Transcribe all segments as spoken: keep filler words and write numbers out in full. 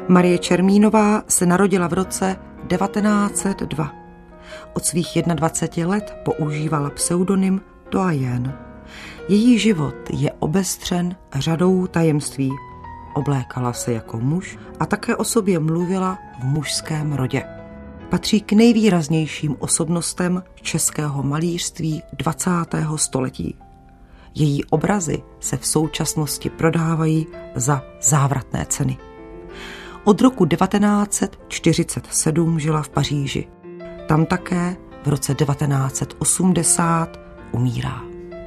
Marie Čermínová se narodila v roce devatenáct set dva. Od svých dvaceti jedna let používala pseudonym Doyen. Její život je obestřen řadou tajemství. Oblékala se jako muž a také o sobě mluvila v mužském rodě. Patří k nejvýraznějším osobnostem českého malířství dvacátého století. Její obrazy se v současnosti prodávají za závratné ceny. Od roku devatenáct set čtyřicet sedm žila v Paříži. Tam také v roce devatenáct set osmdesát umírá.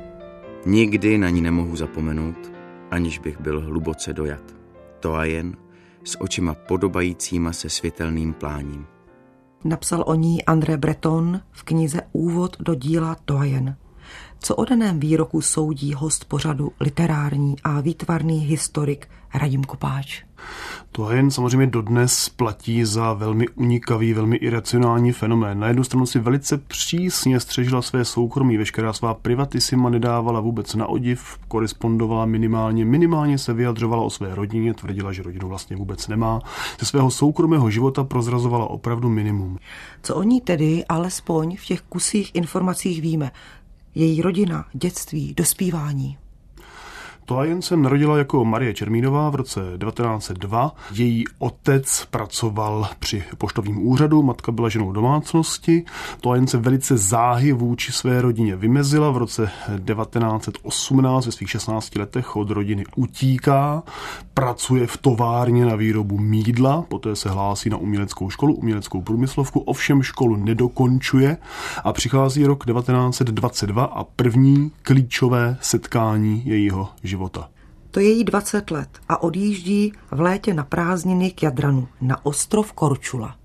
Nikdy na ní nemohu zapomenout, aniž bych byl hluboce dojat. Doyen s očima podobajícíma se světelným pláním. Napsal o ní André Breton v knize Úvod do díla Doyen. Co o daném výroku soudí host pořadu literární a výtvarný historik Radim Kopáč. Doyen samozřejmě dodnes platí za velmi unikavý, velmi iracionální fenomén. Na jednu stranu si velice přísně střežila své soukromí, veškerá svá privatissima nedávala vůbec na odiv, korespondovala minimálně, minimálně se vyjadřovala o své rodině, tvrdila, že rodinu vlastně vůbec nemá. Ze svého soukromého života prozrazovala opravdu minimum. Co o ní tedy alespoň v těch kusích informacích víme? Její rodina, dětství, dospívání. Doyen se narodila jako Marie Čermínová v roce devatenáct set dva. Její otec pracoval při poštovním úřadu, matka byla ženou domácnosti. Doyen se velice záhy vůči své rodině vymezila. V roce devatenáct set osmnáct ve svých šestnácti letech od rodiny utíká, pracuje v továrně na výrobu mýdla, poté se hlásí na uměleckou školu, uměleckou průmyslovku, ovšem školu nedokončuje a přichází rok devatenáct set dvacet dva a první klíčové setkání jejího života. To je jí dvacet let a odjíždí v létě na prázdniny k Jadranu, na ostrov Korčula.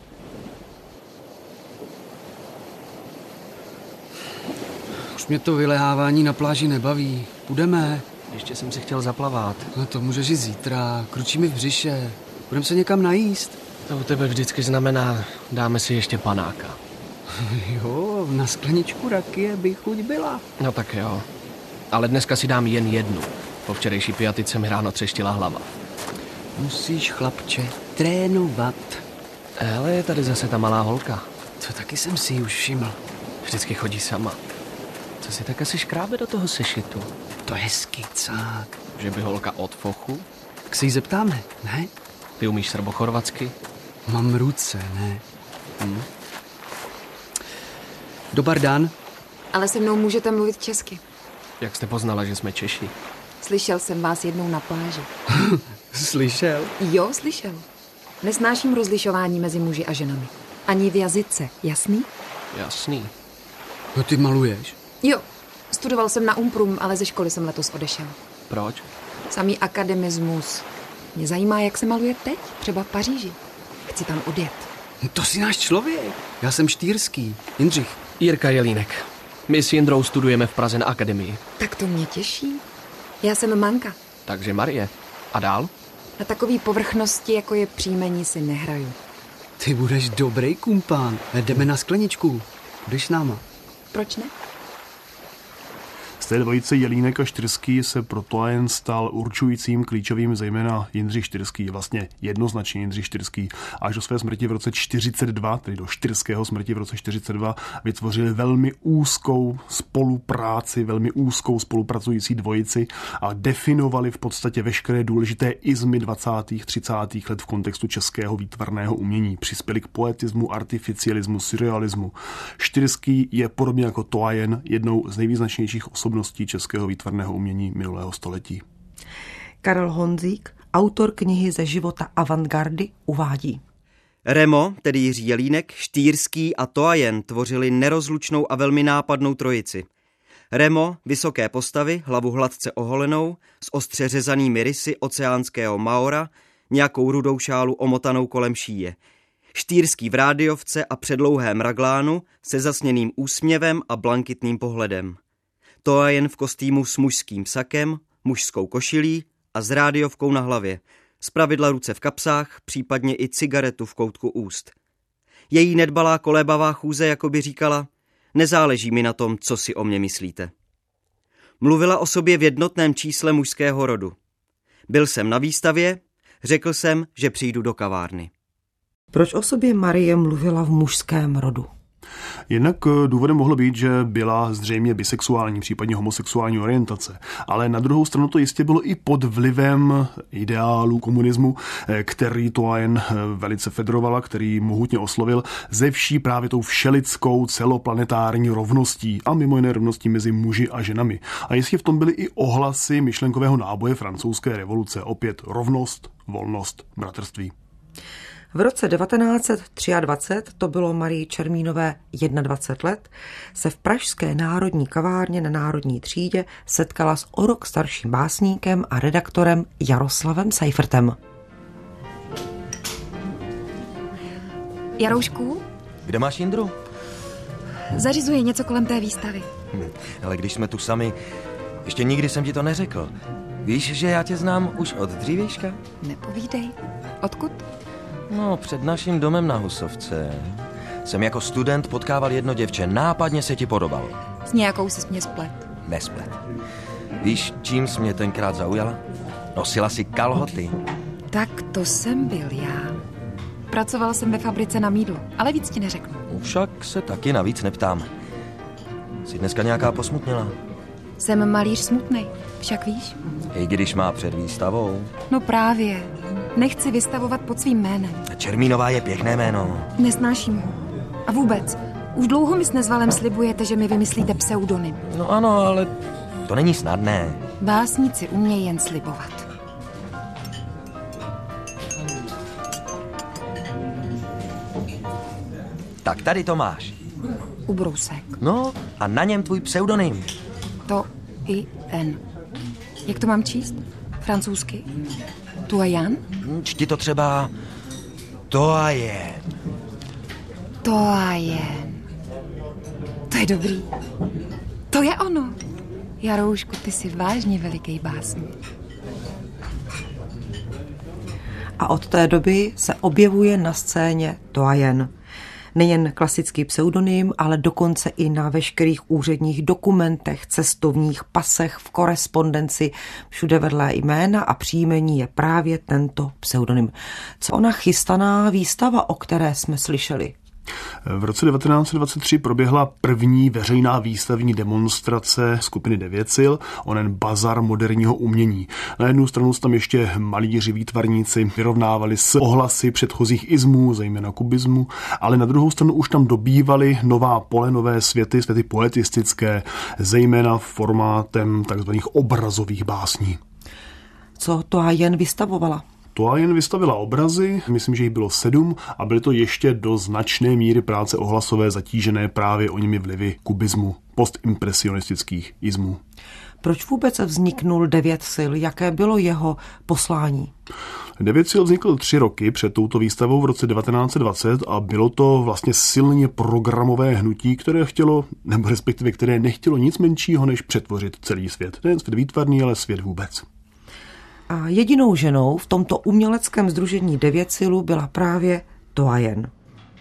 Už mě to vylehávání na pláži nebaví. Půjdeme. Ještě jsem si chtěl zaplavat. No to můžeš i zítra. Kručí mi v břiše. Budeme se někam najíst. To u tebe vždycky znamená, dáme si ještě panáka. Jo, na skleničku rakie by chuť byla. No tak jo. Ale dneska si dám jen jednu. Po včerejší piatice mi ráno třeštila hlava. Musíš, chlapče, trénovat. Hele, je tady zase ta malá holka. To taky jsem si ji už všiml. Vždycky chodí sama. Co si tak asi škrábe do toho sešitu? To je skicák. Že by holka od fochu? Tak se jí zeptáme, ne? Ty umíš srbochorvatsky? Mám ruce, ne? Hm. Dobar dan. Ale se mnou můžete mluvit česky. Jak jste poznala, že jsme Češi? Slyšel jsem vás jednou na pláži. Slyšel? Jo, slyšel. Nesnáším rozlišování mezi muži a ženami. Ani v jazyce, jasný? Jasný. No ty maluješ? Jo, studoval jsem na Umprum, ale ze školy jsem letos odešel. Proč? Samý akademismus. Mě zajímá, jak se maluje teď, třeba v Paříži. Chci tam odjet. To jsi náš člověk. Já jsem štýrský. Jindřich. Jirka Jelínek. My s Jindrou studujeme v Praze na akademii. Tak to mě těší. Já jsem Manka. Takže Marie. A dál? Na takový povrchnosti, jako je příjmení, si nehraju. Ty budeš dobrý kumpán. Jdeme na skleničku. Budeš s náma. Proč ne? Z té dvojice Jelínek a Štyrský se pro Doyen stal určujícím klíčovým, zejména Jindřich Štyrský, vlastně jednoznačně Jindřich Štyrský. Až do své smrti v roce čtyřicet dva, tedy do Štyrského smrti v roce čtyřicet dva, vytvořili velmi úzkou spolupráci, velmi úzkou spolupracující dvojici a definovali v podstatě veškeré důležité izmy dvacátých třicátých let v kontextu českého výtvarného umění. Přispěli k poetismu, artificialismu, surrealismu. Štyrský je podobně jako Doyen jednou z nejvýznačnějších osobností českého výtvarného umění minulého století. Karel Honzík, autor knihy Ze života avantgardy, uvádí. Remo, tedy Jiří Jelínek, Štýrský a Doyen tvořili nerozlučnou a velmi nápadnou trojici. Remo, vysoké postavy, hlavu hladce oholenou, s ostře řezanými rysy oceánského maora, nějakou rudou šálu omotanou kolem šíje. Štýrský v rádiovce a předlouhém raglánu se zasněným úsměvem a blankitným pohledem. Doyen v kostýmu s mužským sakem, mužskou košilí a s rádiovkou na hlavě. Zpravidla ruce v kapsách, případně i cigaretu v koutku úst. Její nedbalá kolébavá chůze jakoby říkala, nezáleží mi na tom, co si o mě myslíte. Mluvila o sobě v jednotném čísle mužského rodu. Byl jsem na výstavě, Řekl jsem, že přijdu do kavárny. Proč o sobě Marie mluvila v mužském rodu? Jednak důvodem mohlo být, že byla zřejmě bisexuální, případně homosexuální orientace. Ale na druhou stranu to jistě bylo i pod vlivem ideálů komunismu, který Toyen velice federovala, který mohutně oslovil ze vší právě tou všelidskou celoplanetární rovností a mimo jiné rovností mezi muži a ženami. A jistě v tom byly i ohlasy myšlenkového náboje francouzské revoluce. Opět rovnost, volnost, bratrství. V roce devatenáct set dvacet tři, to bylo Marii Čermínové dvacet jedna let, se v pražské národní kavárně na Národní třídě setkala s o rok starším básníkem a redaktorem Jaroslavem Seifertem. Jaroušku? Kde máš Jindru? Zařizuje něco kolem té výstavy. Hm, ale když jsme tu sami, ještě nikdy jsem ti to neřekl. Víš, že já tě znám už od dřívějška? Nepovídej. Odkud? No, před naším domem na Husovce jsem jako student potkával jedno děvče. Nápadně se ti podobalo. S nějakou jsi mě splet. Nesplet. Víš, čím jsi mě tenkrát zaujala? Nosila si kalhoty. Tak to jsem byl já. Pracoval jsem ve fabrice na mýdlo, ale víc ti neřeknu. Však se taky navíc neptám. Jsi dneska nějaká posmutněla? Jsem malíř smutnej, však víš? I když má před výstavou. No právě. Nechci vystavovat pod svým jménem. Čermínová je pěkné jméno. Nesnáším ho. A vůbec, už dlouho mi s Nezvalem slibujete, že mi vymyslíte pseudonym. No ano, ale to není snadné. Básníci umějí jen slibovat. Tak tady to máš. Ubrousek. No a na něm tvůj pseudonym. To i N. Jak to mám číst? Francouzsky? Toyen? Čti to třeba Toyen. Toyen. To je dobrý. To je ono. Jaroušku, ty jsi vážně veliký básník. A od té doby se objevuje na scéně Toyen. Nejen klasický pseudonym, ale dokonce i na veškerých úředních dokumentech, cestovních pasech, v korespondenci, všude vedle jména a příjmení je právě tento pseudonym. Co ona chystaná výstava, o které jsme slyšeli? V roce devatenáct set dvacet tři proběhla první veřejná výstavní demonstrace skupiny Devět sil, onen bazar moderního umění. Na jednu stranu tam ještě malíři, výtvarníci vyrovnávali s ohlasy předchozích ismů, zejména kubismu, ale na druhou stranu už tam dobývali nová pole, nové světy, světy poetistické, zejména formátem takzvaných obrazových básní. Co Toyen vystavovala? Toyen vystavila obrazy, myslím, že jich bylo sedm a byly to ještě do značné míry práce ohlasové zatížené právě o nimi vlivy kubismu, postimpresionistických ismů. Proč vůbec vzniknul Devět sil? Jaké bylo jeho poslání? Devět sil vznikl tři roky před touto výstavou v roce devatenáct set dvacet a bylo to vlastně silně programové hnutí, které chtělo, nebo respektive které nechtělo nic menšího, než přetvořit celý svět. Nejen svět výtvarný, ale svět vůbec. A jedinou ženou v tomto uměleckém sdružení Devět silů byla právě Toyen.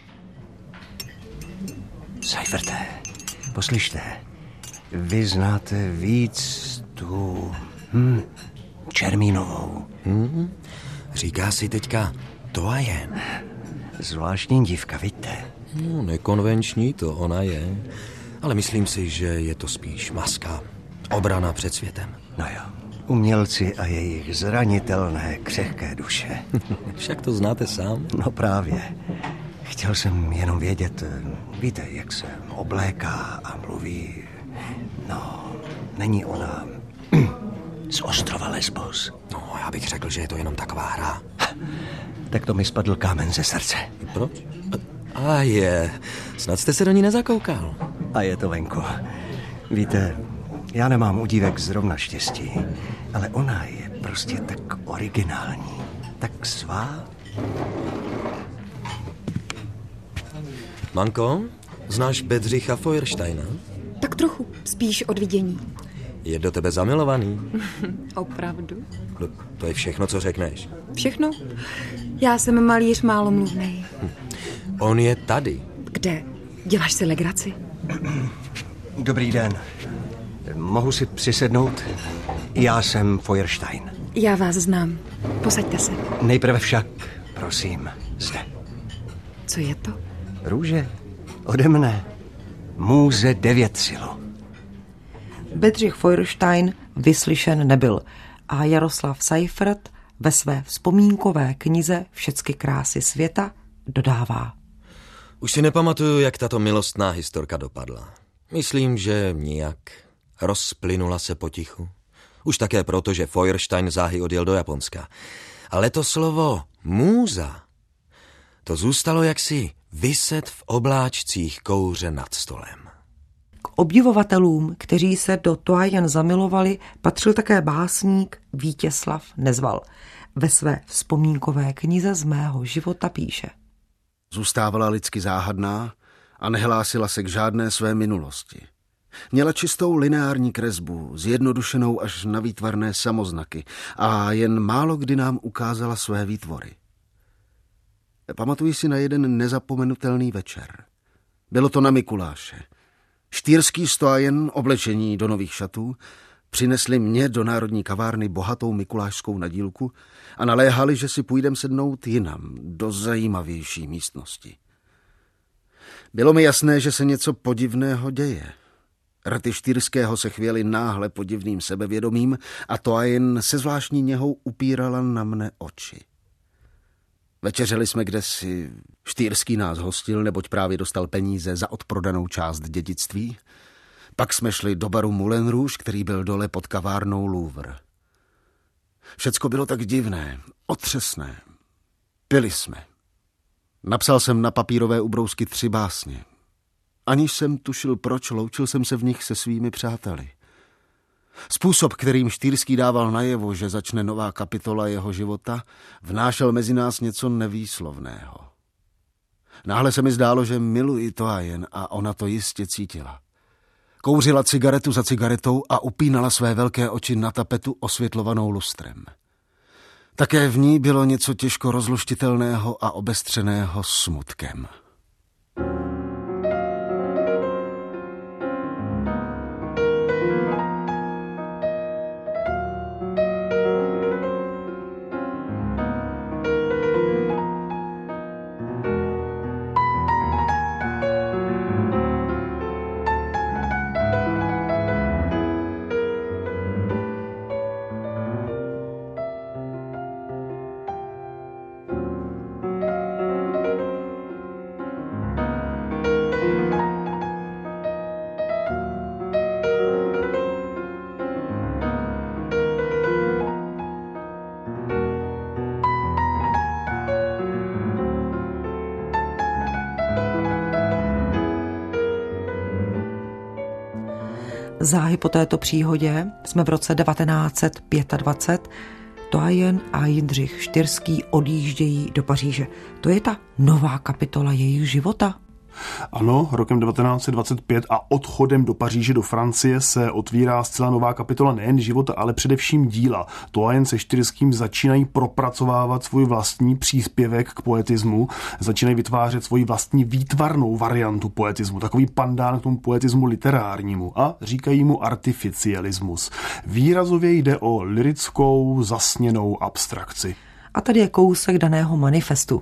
Seiferte, poslyšte, vy znáte víc tu hm, Čermínovou. Hmm? Říká si teďka Toyen. Zvláštní dívka, vidíte? No, nekonvenční to ona je, ale myslím si, že je to spíš maska, obrana před světem. No jo. Umělci a jejich zranitelné, křehké duše. Však to znáte sám? No právě. Chtěl jsem jenom vědět, víte, jak se obléká a mluví. No, není ona z ostrova Lesbos. No, já bych řekl, že je to jenom taková hra. Tak to mi spadl kámen ze srdce. Proč? A je, snad jste se do ní nezakoukal. A je to venku. Víte, já nemám u dívek zrovna štěstí, ale ona je prostě tak originální, tak svá. Manko, znáš Bedřicha Feuersteina? Tak trochu, spíš od vidění. Je do tebe zamilovaný. Opravdu? No, to je všechno, co řekneš. Všechno? Já jsem malíř málomluvnej. Hm. On je tady. Kde? Děláš si legraci? Dobrý den. Mohu si přisednout? Já jsem Feuerstein. Já vás znám. Posaďte se. Nejprve však, prosím, zde. Co je to? Růže. Ode mne. Můze Devětsilu. Bedřich Feuerstein vyslyšen nebyl a Jaroslav Seifert ve své vzpomínkové knize Všecky krásy světa dodává. Už si nepamatuju, jak tato milostná historka dopadla. Myslím, že nijak. Rozplynula se potichu. Už také proto, že Feuerstein záhy odjel do Japonska. Ale to slovo můza, to zůstalo jaksi viset v obláčcích kouře nad stolem. K obdivovatelům, kteří se do Toajen zamilovali, patřil také básník Vítězslav Nezval. Ve své vzpomínkové knize Z mého života píše. Zůstávala lidsky záhadná a nehlásila se k žádné své minulosti. Měla čistou lineární kresbu, zjednodušenou až na výtvarné samoznaky a jen málo kdy nám ukázala své výtvory. Pamatuji si na jeden nezapomenutelný večer. Bylo to na Mikuláše. Štýrský Toajen, oblečení do nových šatů, přinesli mě do národní kavárny bohatou mikulášskou nadílku a naléhali, že si půjdem sednout jinam, do zajímavější místnosti. Bylo mi jasné, že se něco podivného děje. Rty Štýrského se chvěly náhle podivným sebevědomím a Toajen se zvláštní něhou upírala na mne oči. Večeřeli jsme kdesi, Štýrský nás hostil, neboť právě dostal peníze za odprodanou část dědictví. Pak jsme šli do baru Moulin Rouge, který byl dole pod kavárnou Louvre. Všecko bylo tak divné, otřesné. Pili jsme. Napsal jsem na papírové ubrousky tři básně. Aniž jsem tušil proč, loučil jsem se v nich se svými přáteli. Způsob, kterým Štýrský dával najevo, že začne nová kapitola jeho života, vnášel mezi nás něco nevýslovného. Náhle se mi zdálo, že miluji Toajen a ona to jistě cítila. Kouřila cigaretu za cigaretou a upínala své velké oči na tapetu osvětlovanou lustrem. Také v ní bylo něco těžko rozluštitelného a obestřeného smutkem. Záhy po této příhodě jsme v roce devatenáct set dvacet pět. Toajen a Jindřich Štyrský odjíždějí do Paříže. To je ta nová kapitola jejich života. Ano, rokem devatenáct set dvacet pět a odchodem do Paříže do Francie se otvírá zcela nová kapitola nejen života, ale především díla. Toajen se Štyrským začínají propracovávat svůj vlastní příspěvek k poetismu, začínají vytvářet svoji vlastní výtvarnou variantu poetismu, takový pandán k tomu poetismu literárnímu a říkají mu artificialismus. Výrazově jde o lyrickou zasněnou abstrakci. A tady je kousek daného manifestu.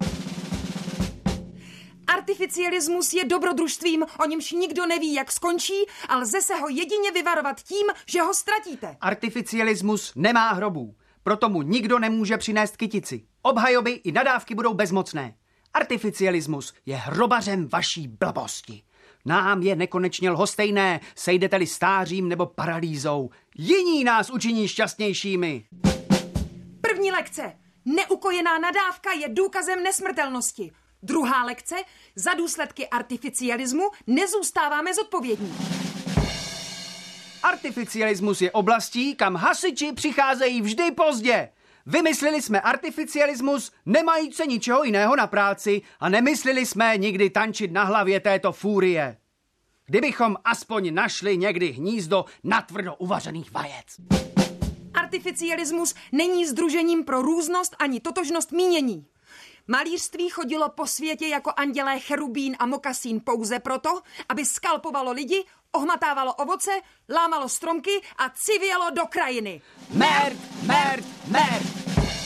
Artificialismus je dobrodružstvím, o němž nikdo neví, jak skončí, a lze se ho jedině vyvarovat tím, že ho ztratíte. Artificialismus nemá hrobů, proto mu nikdo nemůže přinést kytici. Obhajoby i nadávky budou bezmocné. Artificialismus je hrobařem vaší blbosti. Nám je nekonečně lhostejné, sejdete-li stářím nebo paralýzou. Jiní nás učiní šťastnějšími. První lekce. Neukojená nadávka je důkazem nesmrtelnosti. Druhá lekce. Za důsledky artificialismu nezůstáváme zodpovědní. Artificialismus je oblastí, kam hasiči přicházejí vždy pozdě. Vymysleli jsme artificialismus, nemajíce ničeho jiného na práci, a nemysleli jsme nikdy tančit na hlavě této fúrie. Kdybychom aspoň našli někdy hnízdo natvrdo uvařených vajec. Artificialismus není sdružením pro různost ani totožnost mínění. Malířství chodilo po světě jako andělé cherubín a mokasín pouze proto, aby skalpovalo lidi, ohmatávalo ovoce, lámalo stromky a civělo do krajiny. Merd, merd, merd!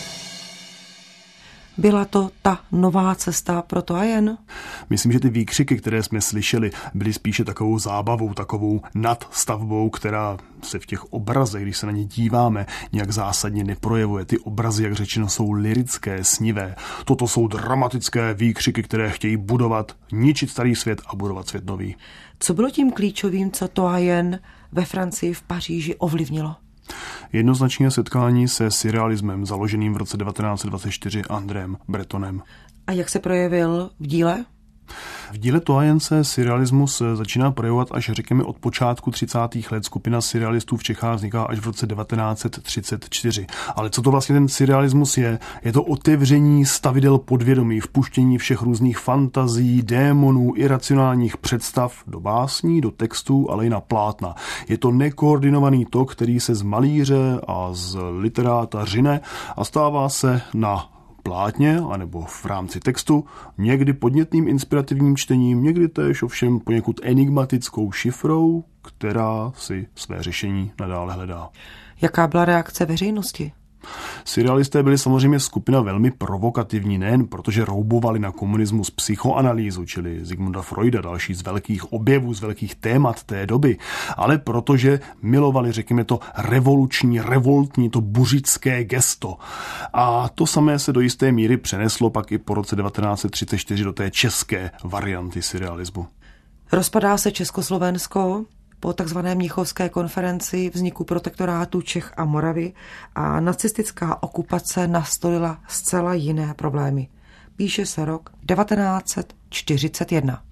Byla to ta nová cesta pro to a jen? Myslím, že ty výkřiky, které jsme slyšeli, byly spíše takovou zábavou, takovou nadstavbou, která se v těch obrazech, když se na ně díváme, nějak zásadně neprojevuje. Ty obrazy, jak řečeno, jsou lyrické, snivé. Toto jsou dramatické výkřiky, které chtějí budovat, ničit starý svět a budovat svět nový. Co bylo tím klíčovým, co to a jen ve Francii, v Paříži ovlivnilo? Jednoznačně setkání se surrealismem, založeným v roce devatenáct set dvacet čtyři Andrém Bretonem. A jak se projevil v díle? V díle to a jen se surrealismus začíná projevovat až řekněme od počátku třicátých let. Skupina surrealistů v Čechách vzniká až v roce devatenáct set třicet čtyři. Ale co to vlastně ten surrealismus je? Je to otevření stavidel podvědomí, vpuštění všech různých fantazí, démonů, iracionálních představ do básní, do textů, ale i na plátna. Je to nekoordinovaný tok, který se z malíře a z literáta řine a stává se na plátně, anebo v rámci textu, někdy podnětným inspirativním čtením, někdy též ovšem poněkud enigmatickou šifrou, která si své řešení nadále hledá. Jaká byla reakce veřejnosti? Surrealisté byli samozřejmě skupina velmi provokativní, nejen protože roubovali na komunismus psychoanalýzu, čili Sigmunda Freuda, další z velkých objevů, z velkých témat té doby, ale protože milovali, řekněme to, revoluční, revoltní, to buřické gesto. A to samé se do jisté míry přeneslo pak i po roce devatenáct set třicet čtyři do té české varianty surrealismu. Rozpadá se Československo po takzvané Mnichovské konferenci vzniku protektorátu Čech a Moravy a nacistická okupace nastolila zcela jiné problémy. Píše se rok devatenáct set čtyřicet jedna.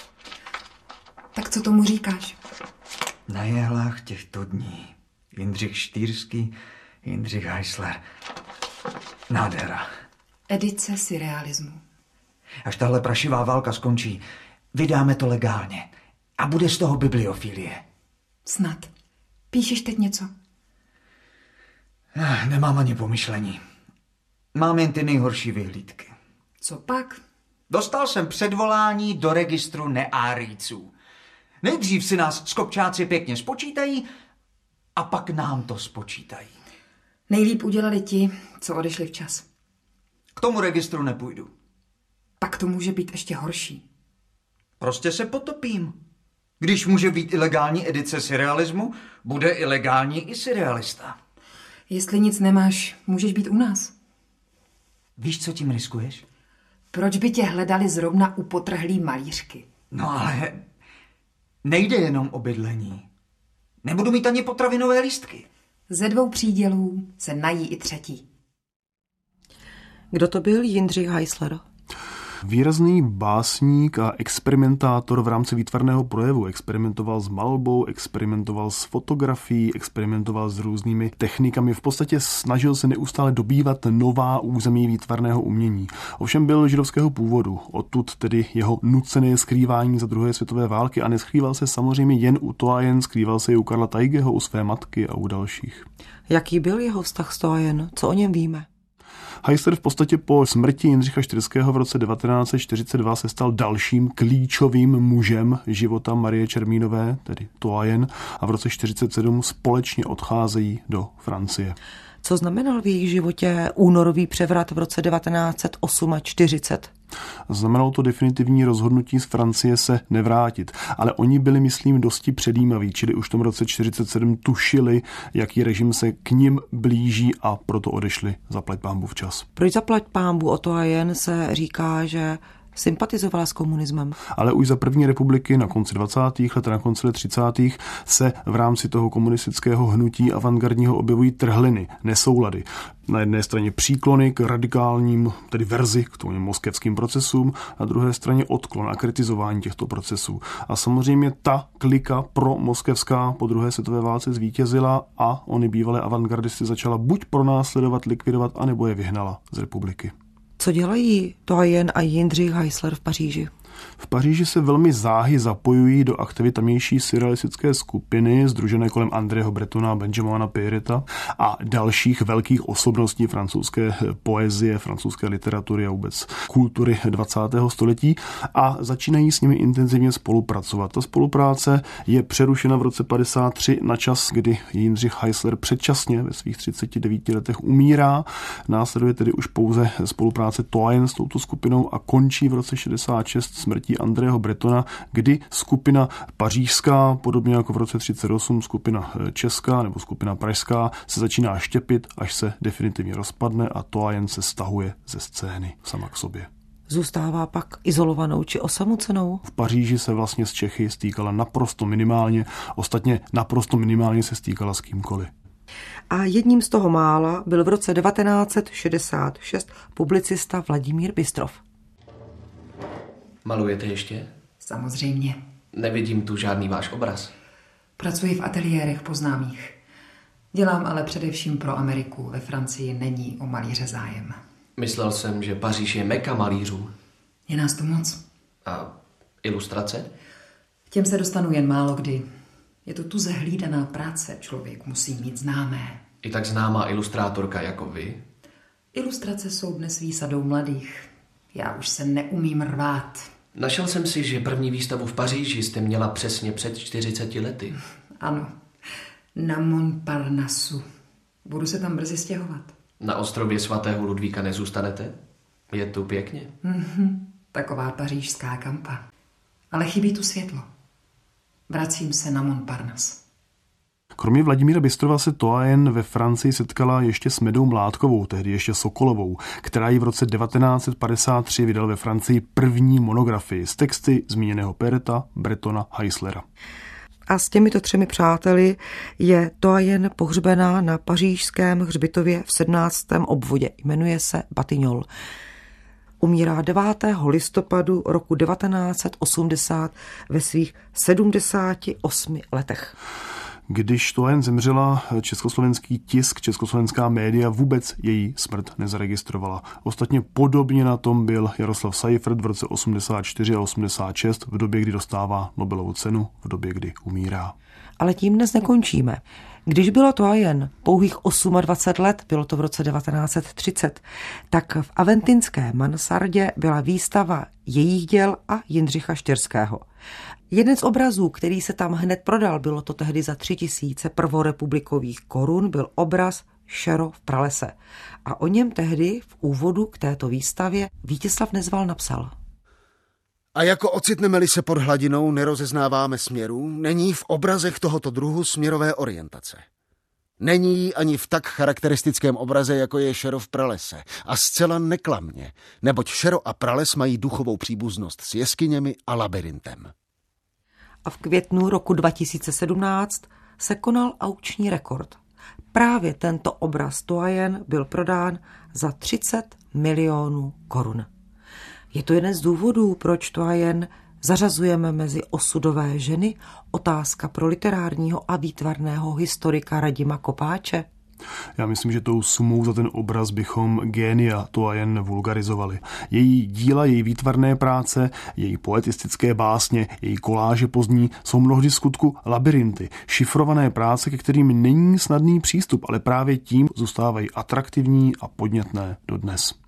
Tak co tomu říkáš? Na jehlách těchto dní Jindřich Štýrský, Jindřich Heisler. Nádhera. Edice surrealismu. Až tahle prašivá válka skončí, vydáme to legálně. A bude z toho bibliofilie. Snad. Píšeš teď něco? Nemám ani pomyšlení. Mám jen ty nejhorší vyhlídky. Co pak? Dostal jsem předvolání do registru neárijců. Nejdřív si nás skopčáci pěkně spočítají a pak nám to spočítají. Nejlíp udělali ti, co odešli včas. K tomu registru nepůjdu. Pak to může být ještě horší. Prostě se potopím. Když může být ilegální edice surrealismu, bude ilegální i surrealista. Jestli nic nemáš, můžeš být u nás. Víš, co tím riskuješ? Proč by tě hledali zrovna u potrhlý malířky? No ale nejde jenom o bydlení. Nebudu mít ani potravinové lístky. Ze dvou přídělů se nají i třetí. Kdo to byl Jindřich Heisler? Výrazný básník a experimentátor v rámci výtvarného projevu. Experimentoval s malbou, experimentoval s fotografií, experimentoval s různými technikami. V podstatě snažil se neustále dobývat nová území výtvarného umění. Ovšem byl židovského původu, odtud tedy jeho nucené skrývání za druhé světové války a neskrýval se samozřejmě jen u to a jen, skrýval se i u Karla Taigeho, u své matky a u dalších. Jaký byl jeho vztah s to a jen? Co o něm víme? Heisler v podstatě po smrti Jindřicha Štýrského v roce devatenáct set čtyřicet dva se stal dalším klíčovým mužem života Marie Čermínové, tedy to a jen, a v roce čtyřicet sedm společně odcházejí do Francie. Co znamenal v jejich životě únorový převrat v roce devatenáct set čtyřicet osm? Znamenalo to definitivní rozhodnutí z Francie se nevrátit, ale oni byli, myslím, dosti předjímaví, čili už v tom roce čtyřicet sedm tušili, jaký režim se k nim blíží a proto odešli zaplať pánbu včas. Proč zaplať pánbu o to a jen se říká, že sympatizovala s komunismem? Ale už za první republiky na konci dvacátých let a na konci let třicátých se v rámci toho komunistického hnutí avantgardního objevují trhliny, nesoulady. Na jedné straně příklony k radikálním, tedy verzi k tomu moskevským procesům, na druhé straně odklon a kritizování těchto procesů. A samozřejmě ta klika pro moskevská po druhé světové válce zvítězila a oni bývalé avantgardisty začala buď pronásledovat, likvidovat, anebo je vyhnala z republiky. Co dělají to a jen a Jindřich Heisler v Paříži? V Paříži se velmi záhy zapojují do aktivit tamější surrealistické skupiny sdružené kolem Andrého Bretona, Benjamina Pierreta a dalších velkých osobností francouzské poezie, francouzské literatury a vůbec kultury dvacátého století a začínají s nimi intenzivně spolupracovat. Ta spolupráce je přerušena v roce padesát tři na čas, kdy Jindřich Heisler předčasně ve svých třiceti devíti letech umírá. Následuje tedy už pouze spolupráce Toyen s touto skupinou a končí v roce šedesát šest smrtí Andrého Bretona, kdy skupina pařížská, podobně jako v roce třicet osm skupina česká nebo skupina pražská, se začíná štěpit, až se definitivně rozpadne a Toyen se stahuje ze scény sama k sobě. Zůstává pak izolovanou či osamocenou? V Paříži se vlastně s Čechy stýkala naprosto minimálně, ostatně naprosto minimálně se stýkala s kýmkoliv. A jedním z toho mála byl v roce devatenáct set šedesát šest publicista Vladimír Bystrov. Malujete ještě? Samozřejmě. Nevidím tu žádný váš obraz. Pracuji v ateliérech po známých. Dělám ale především pro Ameriku. Ve Francii není o malíře zájem. Myslel jsem, že Paříž je meka malířů. Je nás tu moc. A ilustrace? K těm se dostanu jen málo kdy. Je to tuze hlídaná práce, člověk musí mít známé. I tak známá ilustrátorka jako vy? Ilustrace jsou dnes výsadou mladých. Já už se neumím rvát. Našel jsem si, že první výstavu v Paříži jste měla přesně před čtyřiceti lety. Ano, na Montparnasse. Budu se tam brzy stěhovat. Na ostrově svatého Ludvíka nezůstanete? Je tu pěkně. Mm-hmm. Taková pařížská kampa. Ale chybí tu světlo. Vracím se na Montparnasse. Kromě Vladimíra Bystrova se Toyen ve Francii setkala ještě s Medou Mládkovou, tehdy ještě Sokolovou, která ji v roce devatenáct set padesát tři vydal ve Francii první monografii s texty zmíněného Pierreta, Bretona, Heislera. A s těmito třemi přáteli je Toyen pohřbená na pařížském hřbitově v sedmnáctém obvodě. Jmenuje se Batignolles. Umírá devátého listopadu roku devatenáct set osmdesát ve svých sedmdesáti osmi letech. Když Toyen zemřela, československý tisk, československá média vůbec její smrt nezaregistrovala. Ostatně podobně na tom byl Jaroslav Seifert v roce osmdesát čtyři a osmdesát šest, v době, kdy dostává Nobelovu cenu, v době, kdy umírá. Ale tím dnes nekončíme. Když byla Toyen pouhých dvacet osm let, bylo to v roce devatenáct set třicet, tak v aventinské mansardě byla výstava jejích děl a Jindřicha Štyrského. Jeden z obrazů, který se tam hned prodal, bylo to tehdy za tři tisíce prvorepublikových korun, byl obraz Šero v pralese. A o něm tehdy v úvodu k této výstavě Vítězslav Nezval napsal. A jako ocitneme-li se pod hladinou, nerozeznáváme směrů, není v obrazech tohoto druhu směrové orientace. Není jí ani v tak charakteristickém obraze, jako je Šero v pralese. A zcela neklamně, neboť Šero a prales mají duchovou příbuznost s jeskyněmi a labirintem. A v květnu roku dva tisíce sedmnáct se konal aukční rekord. Právě tento obraz Toyen byl prodán za třicet milionů korun. Je to jeden z důvodů, proč Toyen zařazujeme mezi osudové ženy, otázka pro literárního a výtvarného historika Radima Kopáče. Já myslím, že tou sumou za ten obraz bychom génia Toyen vulgarizovali. Její díla, její výtvarné práce, její poetistické básně, její koláže pozdní jsou mnohdy skutku labirinty, šifrované práce, ke kterým není snadný přístup, ale právě tím zůstávají atraktivní a podnětné dodnes.